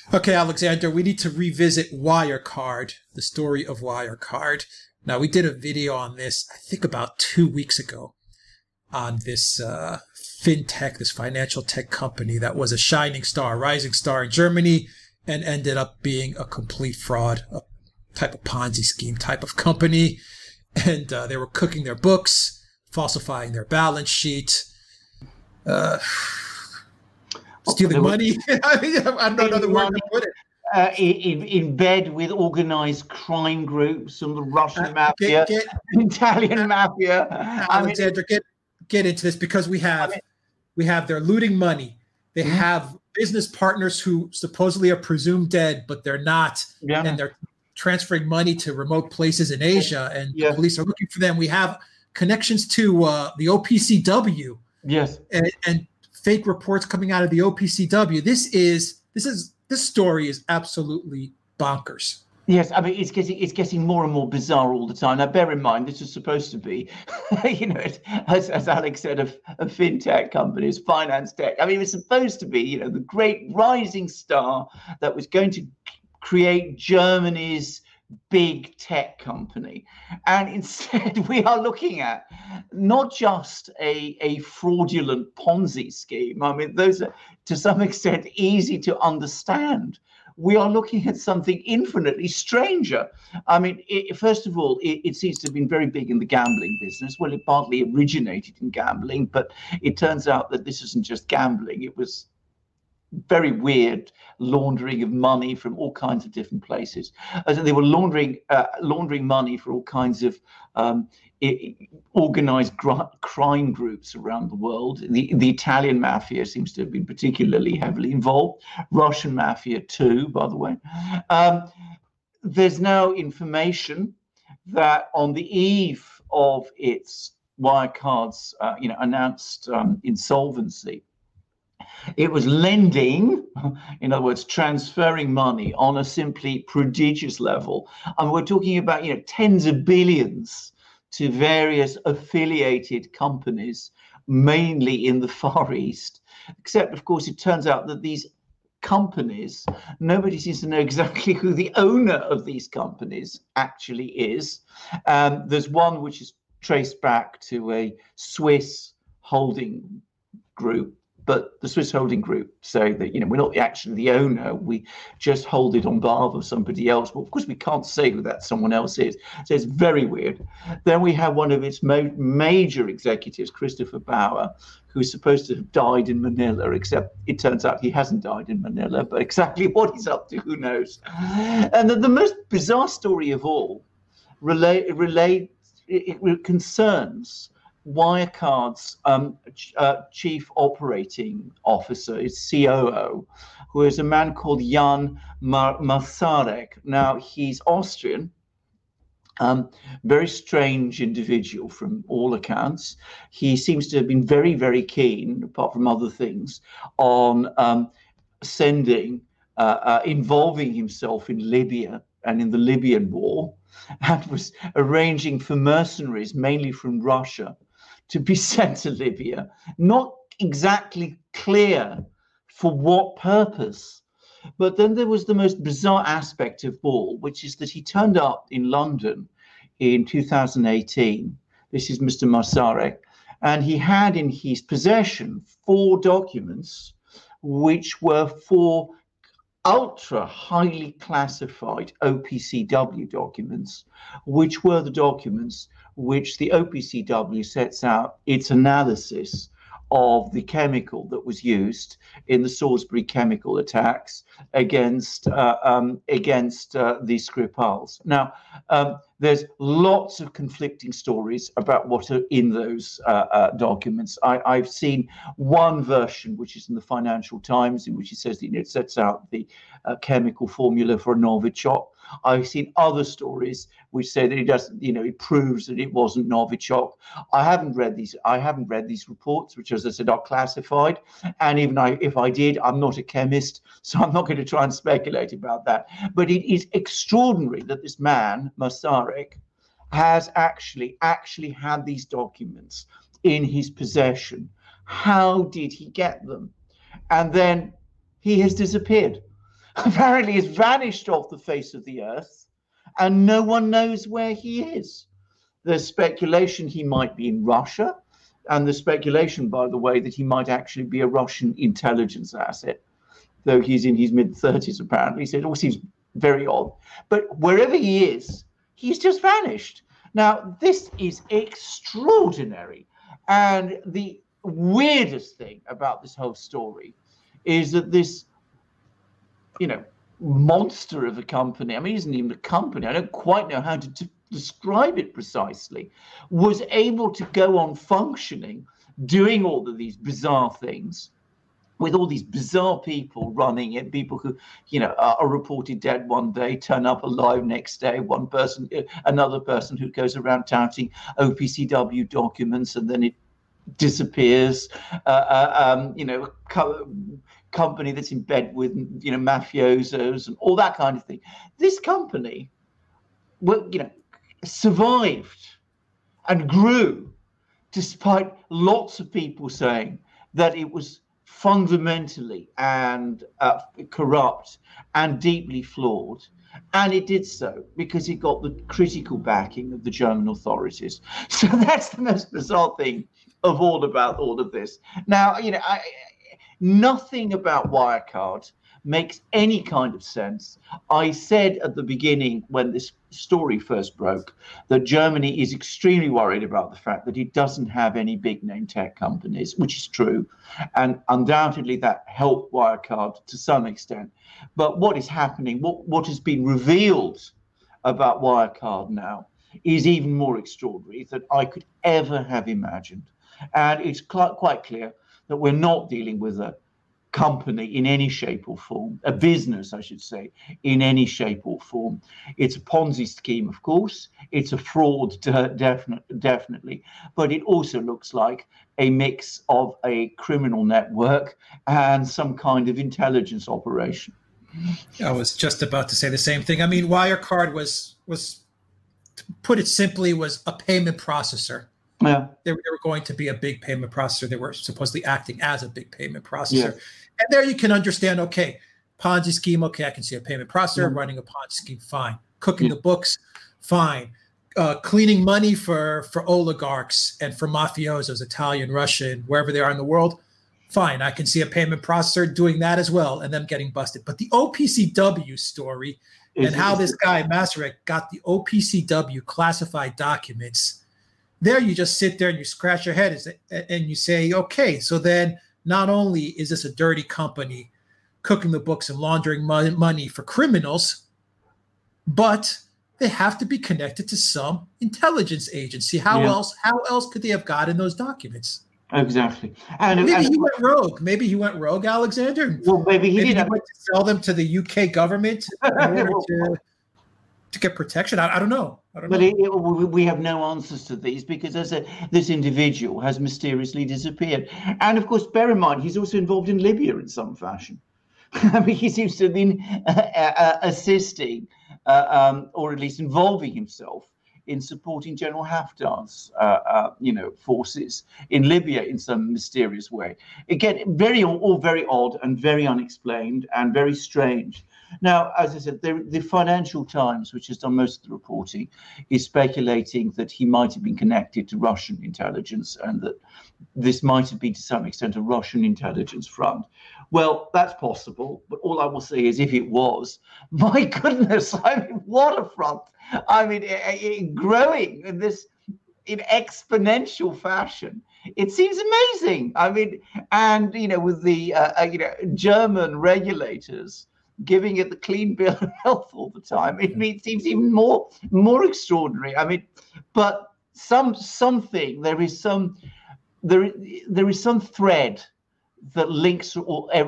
Okay, Alexander, we need to revisit Wirecard, the story of Wirecard. Now, we did a video on this, I think about 2 weeks ago, on this fintech, this financial tech company that was a shining star, rising star in Germany, and ended up being a complete fraud, a type of Ponzi scheme type of company. And they were cooking their books, falsifying their balance sheet, stealing money. I don't know another word to put it. In bed with organized crime groups, some of the Russian mafia, Italian mafia. Alexander, get into this, because we have they're looting money. They have business partners who supposedly are presumed dead, but they're not, and they're transferring money to remote places in Asia, and the police are looking for them. We have connections to the OPCW. Yes, and fake reports coming out of the OPCW. This story is absolutely bonkers. Yes, I mean it's getting more and more bizarre all the time. Now, bear in mind, this is supposed to be, as Alex said, a fintech companies, finance tech. I mean, it's supposed to be, the great rising star that was going to create Germany's big tech company, and instead we are looking at not just a fraudulent Ponzi scheme. I mean, those are to some extent easy to understand. We are looking at something infinitely stranger. I mean, first of all, it seems to have been very big in the gambling business. Well, it partly originated in gambling, but it turns out that this isn't just gambling. It was very weird laundering of money from all kinds of different places. As they were laundering money for all kinds of organized crime groups around the world. The Italian mafia seems to have been particularly heavily involved. Russian mafia too, by the way. There's now information that on the eve of its Wirecard's announced insolvency, it was lending, in other words, transferring money on a simply prodigious level. And we're talking about, tens of billions to various affiliated companies, mainly in the Far East. Except, of course, it turns out that these companies, nobody seems to know exactly who the owner of these companies actually is. There's one which is traced back to a Swiss holding group, but the Swiss holding group say that, we're not actually the owner, we just hold it on behalf of somebody else. Well, of course, we can't say who that someone else is. So it's very weird. Then we have one of its major executives, Christopher Bauer, who's supposed to have died in Manila, except it turns out he hasn't died in Manila, but exactly what he's up to, who knows. And the most bizarre story of all concerns Wirecard's chief operating officer, its COO, who is a man called Jan Masaryk. Now, he's Austrian, very strange individual from all accounts. He seems to have been very, very keen, apart from other things, on involving himself in Libya and in the Libyan war, and was arranging for mercenaries, mainly from Russia, to be sent to Libya. Not exactly clear for what purpose. But then there was the most bizarre aspect of all, which is that he turned up in London in 2018. This is Mr. Masaryk, and he had in his possession 4 documents, which were 4 ultra highly classified OPCW documents, which were the documents which the OPCW sets out its analysis of the chemical that was used in the Salisbury chemical attacks against the Skripals. Now, there's lots of conflicting stories about what are in those documents. I've seen one version, which is in the Financial Times, in which it says that it sets out the chemical formula for Novichok. I've seen other stories which say that it doesn't, it proves that it wasn't Novichok. I haven't read these reports, which, as I said, are classified. And even if I did, I'm not a chemist, so I'm not going to try and speculate about that. But it is extraordinary that this man, Masaryk, has actually had these documents in his possession. How did he get them? And then he has disappeared. apparently has vanished off the face of the earth, and no one knows where he is. There's speculation he might be in Russia, and the speculation, by the way, that he might actually be a Russian intelligence asset, though he's in his mid-30s apparently, so it all seems very odd. But wherever he is, he's just vanished. Now, this is extraordinary. And the weirdest thing about this whole story is that this, monster of a company, I mean, it isn't even a company, I don't quite know how to describe it precisely, was able to go on functioning, doing all of these bizarre things, with all these bizarre people running it, people who, are reported dead one day, turn up alive next day, another person who goes around touting OPCW documents and then it disappears, company that's in bed with, mafiosos and all that kind of thing. This company, survived and grew despite lots of people saying that it was fundamentally and corrupt and deeply flawed. And it did so because it got the critical backing of the German authorities. So that's the most bizarre thing of all about all of this. Now, nothing about Wirecard makes any kind of sense. I said at the beginning when this story first broke that Germany is extremely worried about the fact that it doesn't have any big name tech companies, which is true. And undoubtedly that helped Wirecard to some extent. But what is happening, what has been revealed about Wirecard now is even more extraordinary than I could ever have imagined. And it's quite clear that we're not dealing with a company in any shape or form, a business, I should say, in any shape or form. It's a Ponzi scheme, of course. It's a fraud, definitely. But it also looks like a mix of a criminal network and some kind of intelligence operation. I was just about to say the same thing. I mean, Wirecard was to put it simply, was a payment processor. Yeah. They were going to be a big payment processor. They were supposedly acting as a big payment processor. Yeah. And there you can understand, okay, Ponzi scheme, okay, I can see a payment processor running a Ponzi scheme, fine. Cooking the books, fine. Cleaning money for oligarchs and for mafiosos, Italian, Russian, wherever they are in the world, fine. I can see a payment processor doing that as well and them getting busted. But the OPCW story and how this guy, Masaryk, got the OPCW classified documents, there you just sit there and you scratch your head and you say, okay, so then not only is this a dirty company cooking the books and laundering money for criminals, but they have to be connected to some intelligence agency. How else could they have gotten those documents? Exactly. Maybe he went rogue. Maybe he went rogue, Alexander. Well, maybe he went to sell them to the UK government in order to get protection. I don't know. But we have no answers to these because this individual has mysteriously disappeared. And of course, bear in mind, he's also involved in Libya in some fashion. I mean, he seems to have been assisting or at least involving himself in supporting General Haftar's, forces in Libya in some mysterious way. Again, all very odd and very unexplained and very strange. Now, as I said, the Financial Times, which has done most of the reporting, is speculating that he might have been connected to Russian intelligence and that this might have been to some extent a Russian intelligence front. Well, that's possible, but all I will say is if it was, my goodness, I mean, what a front. I mean, growing in exponential fashion. It seems amazing. I mean, and, with the, German regulators giving it the clean bill of health all the time, it seems even more extraordinary. I mean, but there is some thread that links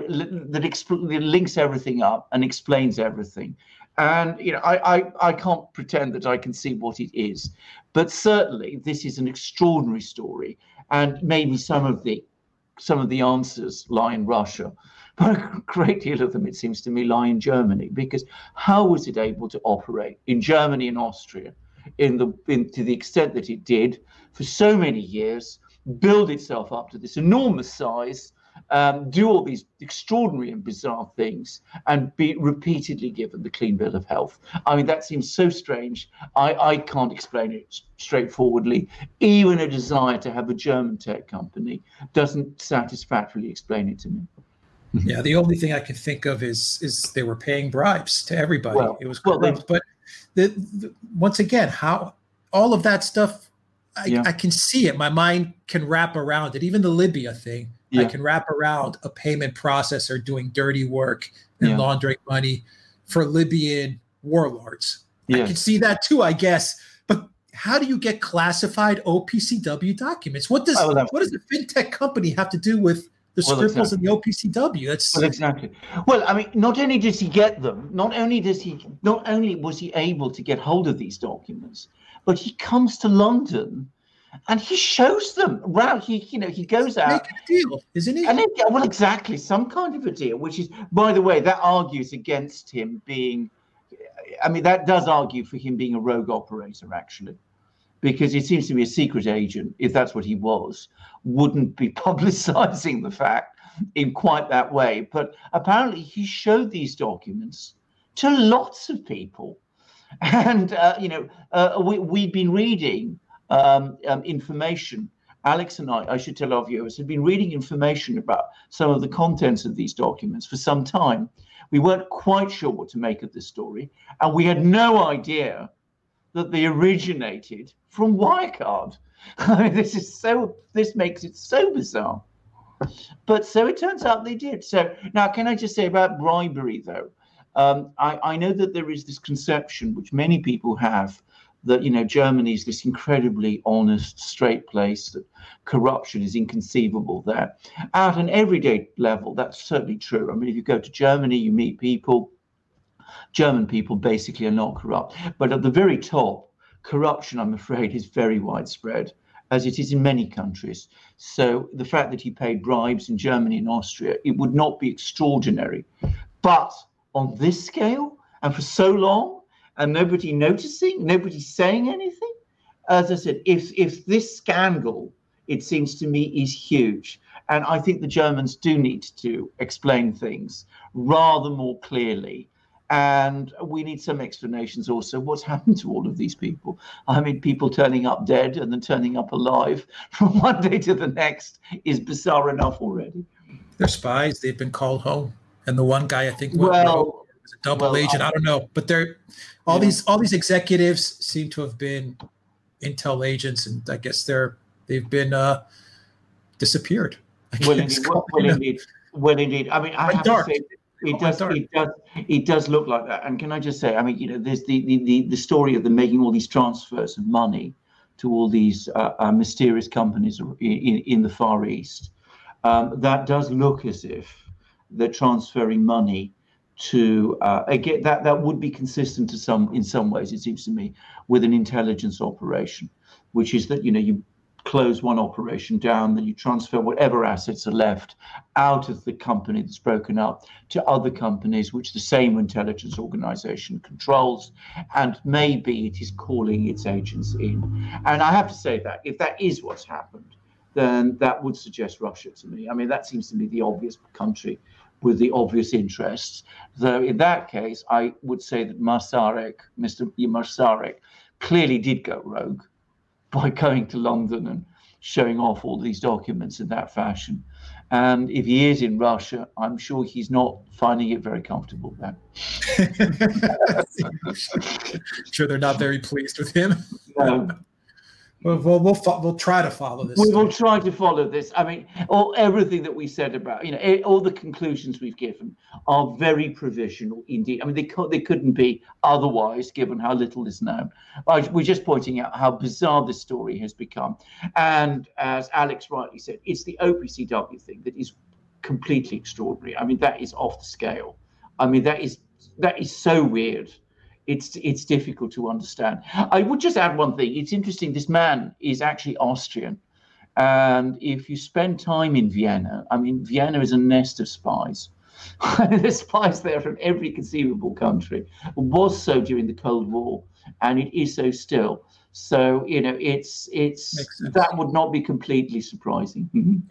links everything up and explains everything. And I can't pretend that I can see what it is, but certainly this is an extraordinary story, and maybe some of the answers lie in Russia, but a great deal of them, it seems to me, lie in Germany. Because how was it able to operate in Germany and Austria to the extent that it did for so many years, build itself up to this enormous size, do all these extraordinary and bizarre things, and be repeatedly given the clean bill of health. I mean, that seems so strange. I can't explain it straightforwardly. Even a desire to have a German tech company doesn't satisfactorily explain it to me. Yeah, the only thing I can think of is they were paying bribes to everybody. Well, it was corrupt. But once again, how all of that stuff, I can see it. My mind can wrap around it. Even the Libya thing, I can wrap around a payment processor doing dirty work and laundering money for Libyan warlords. I can see that too, I guess. But how do you get classified OPCW documents? What does a fintech company have to do with the Skripals and the OPCW? Exactly. Well, I mean, not only does he get them, not only was he able to get hold of these documents, but he comes to London and he shows them around. He goes out. Make a deal, isn't he? And well, exactly, some kind of a deal, which is, by the way, that argues against him being. I mean, that does argue for him being a rogue operator, actually, because it seems to be a secret agent, if that's what he was, wouldn't be publicizing the fact in quite that way. But apparently he showed these documents to lots of people. And, we've been reading information. Alex and I should tell our viewers, had been reading information about some of the contents of these documents for some time. We weren't quite sure what to make of this story. And we had no idea that they originated from Wirecard. I mean, this makes it so bizarre. But so it turns out they did. So now, can I just say about bribery, though? I know that there is this conception, which many people have, that, Germany is this incredibly honest, straight place, that corruption is inconceivable there. At an everyday level, that's certainly true. I mean, if you go to Germany, you meet people. German people basically are not corrupt. But at the very top, corruption, I'm afraid, is very widespread, as it is in many countries. So the fact that he paid bribes in Germany and Austria, it would not be extraordinary. But on this scale, and for so long, and nobody noticing, nobody saying anything, as I said, if this scandal, it seems to me, is huge. And I think the Germans do need to explain things rather more clearly. And we need some explanations also. What's happened to all of these people? I mean, people turning up dead and then turning up alive from one day to the next is bizarre enough already. They're spies. They've been called home. And the one guy, I think, was a double agent. I don't know. But all these executives seem to have been intel agents, and I guess they've been disappeared. Well, indeed. I mean, I have to say, it does look like that. And can I just say, I mean, there's the story of them making all these transfers of money to all these mysterious companies in the Far East. That does look as if they're transferring money to again, that would be consistent in some ways, it seems to me, with an intelligence operation, which is that you close one operation down, then you transfer whatever assets are left out of the company that's broken up to other companies which the same intelligence organization controls, and maybe it is calling its agents in. And I have to say that if that is what's happened, then that would suggest Russia to me. I mean, that seems to be the obvious country with the obvious interests. Though in that case, I would say that Mr. Masaryk, clearly did go rogue by going to London and showing off all these documents in that fashion. And if he is in Russia, I'm sure he's not finding it very comfortable there. Sure, they're not very pleased with him. No. We'll try to follow this. We will try to follow this. I mean, everything that we said about, all the conclusions we've given are very provisional indeed. I mean, they couldn't be otherwise, given how little is known. We're just pointing out how bizarre this story has become. And as Alex rightly said, it's the OPCW thing that is completely extraordinary. I mean, that is off the scale. I mean, that is so weird. It's difficult to understand. I would just add one thing. It's interesting. This man is actually Austrian. And if you spend time in Vienna, I mean, Vienna is a nest of spies. There's spies there from every conceivable country. It was so during the Cold War, and it is so still. So, it's that would not be completely surprising. Mm-hmm. Yeah.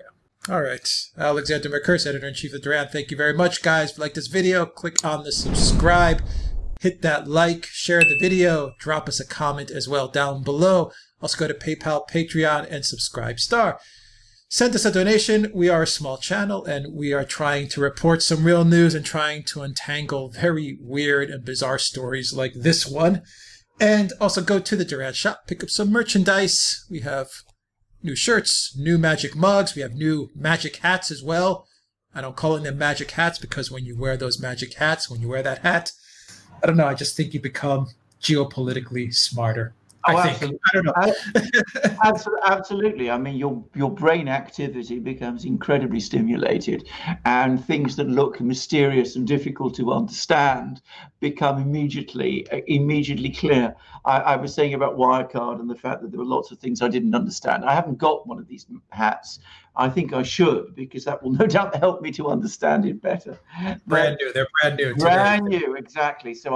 All right. Alexander Mercurse, Editor-in-Chief of Duran. Thank you very much, guys. If you like this video, click on the subscribe. Hit that like, share the video, drop us a comment as well down below. Also go to PayPal, Patreon, and Subscribestar. Send us a donation. We are a small channel, and we are trying to report some real news and trying to untangle very weird and bizarre stories like this one. And also go to the Duran shop, pick up some merchandise. We have new shirts, new magic mugs. We have new magic hats as well. I don't call them magic hats because when you wear those magic hats, when you wear that hat, I don't know, I just think you become geopolitically smarter. I think. I don't know. Absolutely. I mean, your brain activity becomes incredibly stimulated, and things that look mysterious and difficult to understand become immediately clear. I was saying about Wirecard and the fact that there were lots of things I didn't understand. I haven't got one of these hats. I think I should, because that will no doubt help me to understand it better. Brand new. They're brand new. Brand new, exactly. So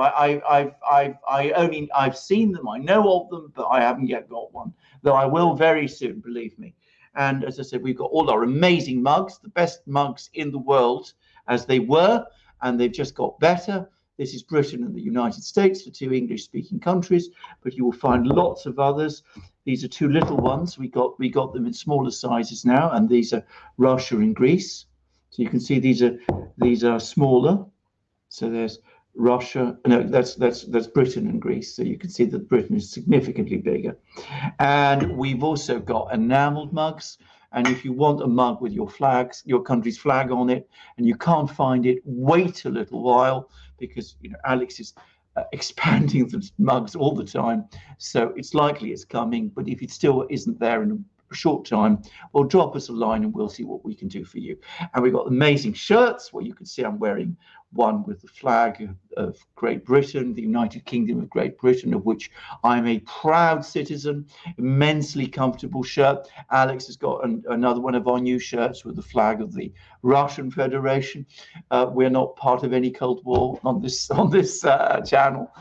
I've seen them. I know of them, but I haven't yet got one. Though I will very soon, believe me. And as I said, we've got all our amazing mugs, the best mugs in the world, as they were, and they've just got better. This is Britain and the United States, the two English-speaking countries, but you will find lots of others. These are two little ones. We got them in smaller sizes now, and these are Russia and Greece. So you can see these are smaller. So there's Russia. No, that's Britain and Greece. So you can see that Britain is significantly bigger. And we've also got enameled mugs. And if you want a mug with your country's flag on it, and you can't find it, wait a little while, because Alex is expanding the mugs all the time, so it's likely it's coming. But if it still isn't there in a short time, well, drop us a line and we'll see what we can do for you. And we've got amazing shirts where you can see I'm wearing one with the flag of Great Britain, the United Kingdom of Great Britain, of which I'm a proud citizen. Immensely comfortable shirt. Alex has got another one of our new shirts with the flag of the Russian Federation. We're not part of any Cold War on this channel.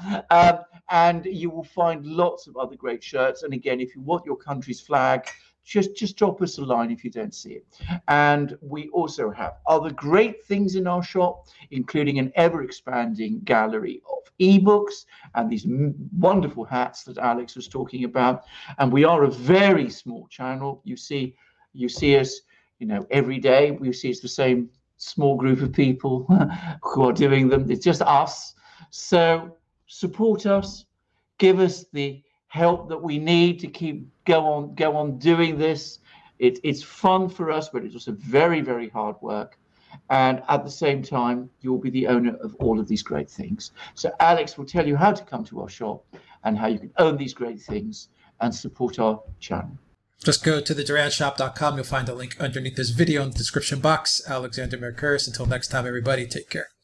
And you will find lots of other great shirts. And again, if you want your country's flag, just drop us a line if you don't see it. And we also have other great things in our shop, including an ever-expanding gallery of ebooks and these wonderful hats that Alex was talking about. And we are a very small channel. You see us, every day. We see it's the same small group of people who are doing them. It's just us. So support us. Give us the help that we need to go on doing this. It's fun for us, but it's also very, very hard work. And at the same time, you'll be the owner of all of these great things. So Alex will tell you how to come to our shop and how you can own these great things and support our channel. Just go to theduranshop.com. You'll find a link underneath this video in the description box. Alexander Mercurse. Until next time, everybody, take care.